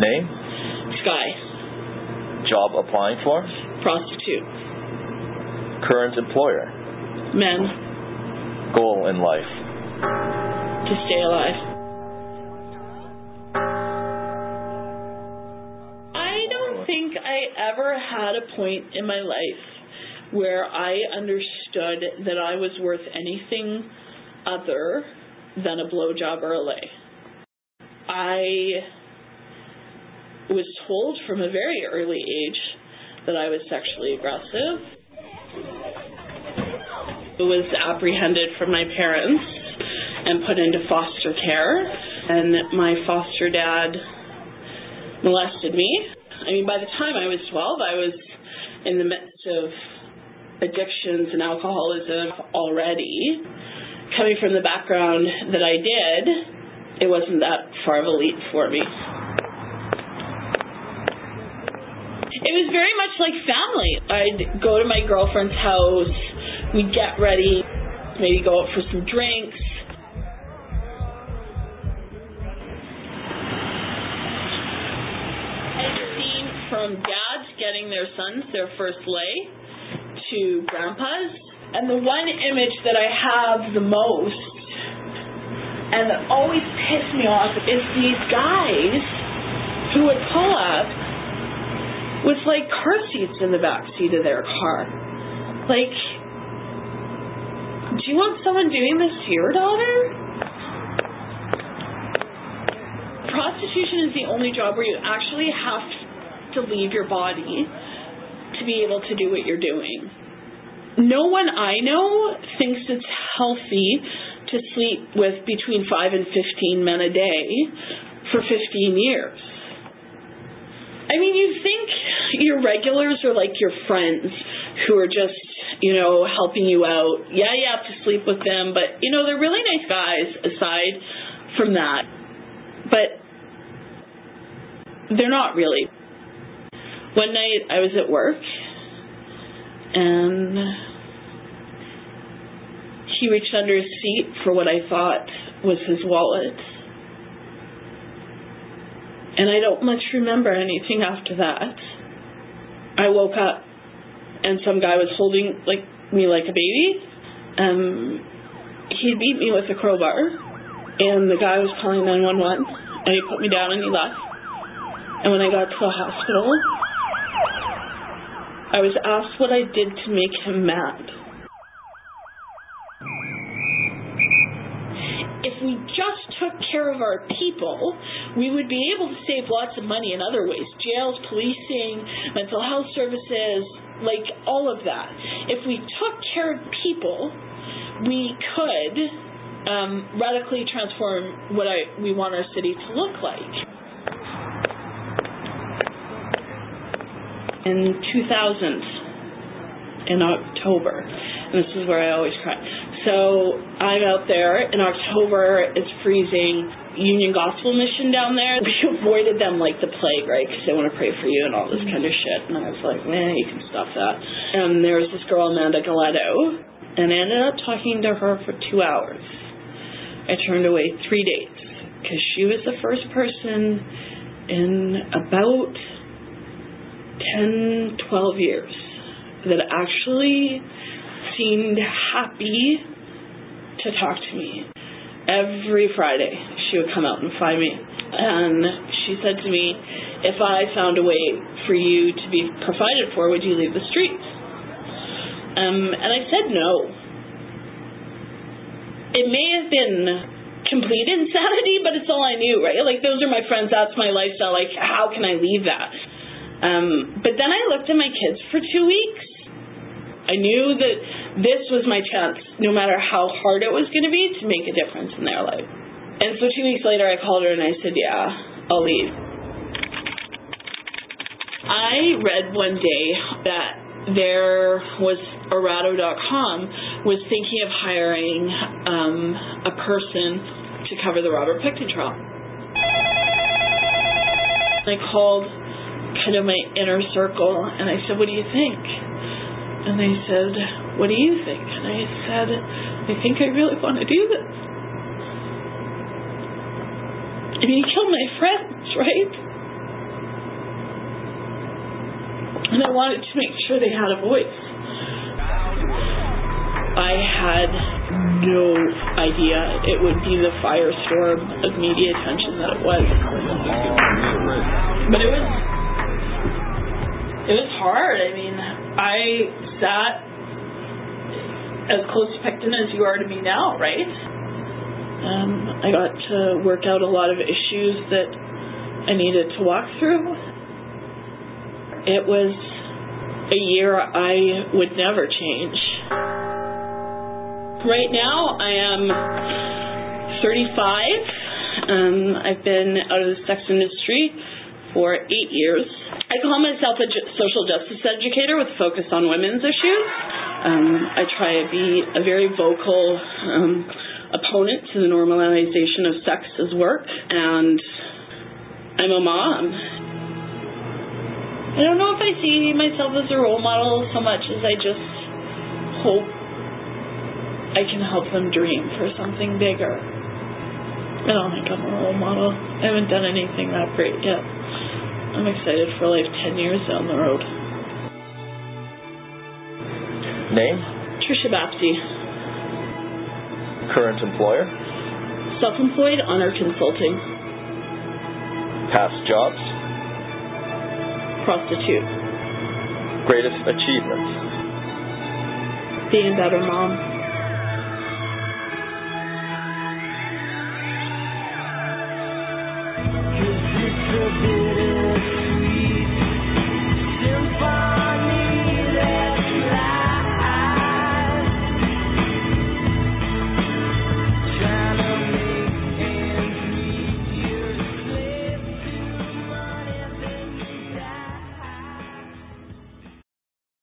Name? Sky. Job applying for? Prostitute. Current employer? Men. Goal in life? To stay alive. I don't think I ever had a point in my life where I understood that I was worth anything other than a blowjob or a lay. I was told from a very early age that I was sexually aggressive. I was apprehended from my parents and put into foster care, and my foster dad molested me. I mean, by the time I was 12, I was in the midst of addictions and alcoholism already. Coming from the background that I did, it wasn't that far of a leap for me. It was very much like family. I'd go to my girlfriend's house, we'd get ready, maybe go out for some drinks. I've seen from dads getting their sons their first lay to grandpas. And the one image that I have the most, and that always pissed me off, is these guys who would pull up with like car seats in the back seat of their car. Like, do you want someone doing this to your daughter? Prostitution is the only job where you actually have to leave your body to be able to do what you're doing. No one I know thinks it's healthy to sleep with between 5 and 15 men a day for 15 years. I mean, you think your regulars are like your friends who are just, helping you out. Yeah, you have to sleep with them, but, they're really nice guys aside from that. But they're not really. One night I was at work, and he reached under his seat for what I thought was his wallet. And I don't much remember anything after that. I woke up and some guy was holding me like a baby. He beat me with a crowbar, and the guy was calling 911, and he put me down and he left. And when I got to the hospital, I was asked what I did to make him mad. If we just took care of our people, we would be able to save lots of money in other ways. Jails, policing, mental health services, all of that. If we took care of people, we could radically transform what we want our city to look like. In 2000, in October, and this is where I always cry. So I'm out there in October, it's freezing, Union Gospel Mission down there. We avoided them like the plague, right, because they want to pray for you and all this kind of shit. And I was like, man, you can stop that. And there was this girl, Amanda Galetto, and I ended up talking to her for 2 hours. I turned away 3 dates because she was the first person in about 10, 12 years that actually seemed happy to talk to me. Every Friday she would come out and find me, and she said to me, if I found a way for you to be provided for, would you leave the streets? And I said no. It may have been complete insanity, but it's all I knew, right? Those are my friends, that's my lifestyle, how can I leave that? But then I looked at my kids for 2 weeks. I knew that this was my chance, no matter how hard it was going to be, to make a difference in their life. And so 2 weeks later, I called her and I said, yeah, I'll leave. I read one day that there was Arado.com was thinking of hiring a person to cover the Robert Pickton trial. I called kind of my inner circle and I said, what do you think? And they said, what do you think? And I said, I think I really want to do this. I mean, he killed my friends, right? And I wanted to make sure they had a voice. I had no idea it would be the firestorm of media attention that it was. But it was hard. I mean, I sat as close to Picton as you are to me now, right? I got to work out a lot of issues that I needed to walk through. It was a year I would never change. Right now, I am 35. I've been out of the sex industry for 8 years. I call myself a social justice educator with a focus on women's issues. I try to be a very vocal opponent to the normalization of sex as work, and I'm a mom. I don't know if I see myself as a role model so much as I just hope I can help them dream for something bigger. I don't think I'm a role model. I haven't done anything that great yet. I'm excited for life 10 years down the road. Name? Trisha Bapti. Current employer? Self-employed Honor Consulting. Past jobs? Prostitute. Greatest achievements? Being a better mom. Cause you could be